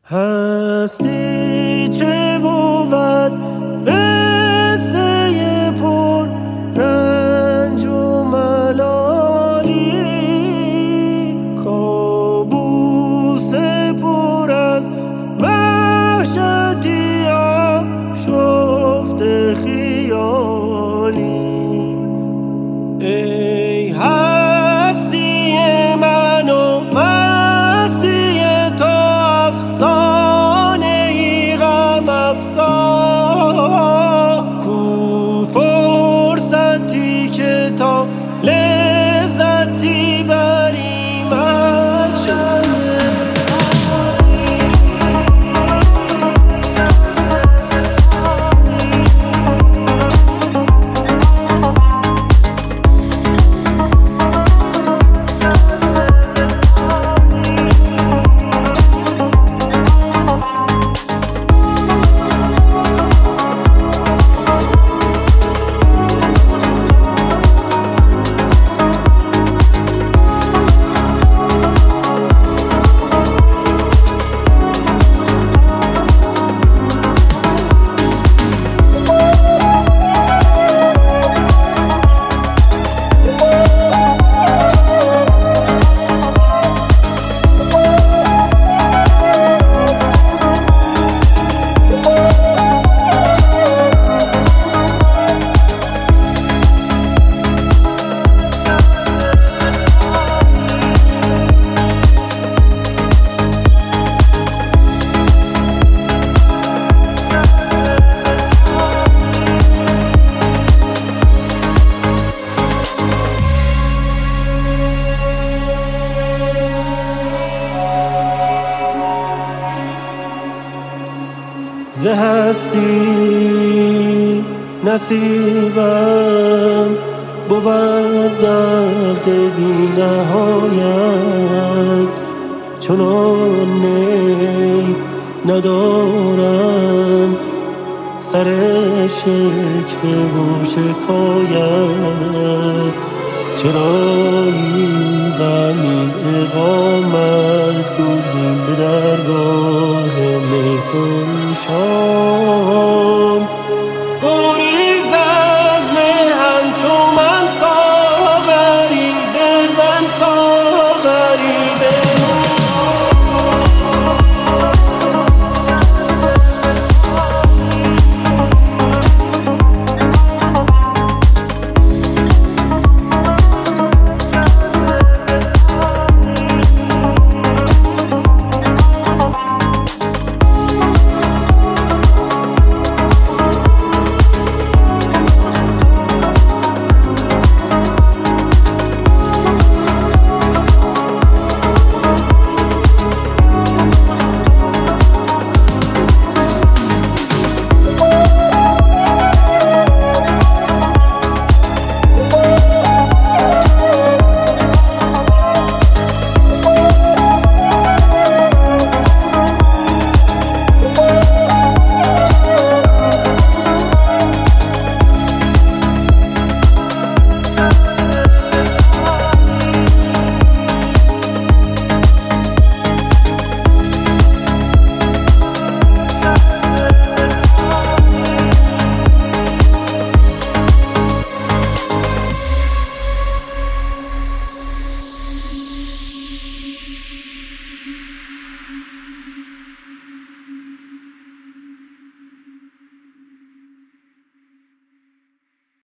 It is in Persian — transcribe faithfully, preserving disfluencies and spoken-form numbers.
هستی چه بود قصه پر رنج و ملالی، کابوس پر از وحشتی آشفته خیالی. ای هستی من و مستی تو، افسانه ای غم افزا، کو فرصتی که تا لذتی بریم از شب ز هستی نصیبم بود درد بی نهایت، چنان نی ندارم سر شکوه و شکایت. چرا این غم این اقامت گزین به درگاه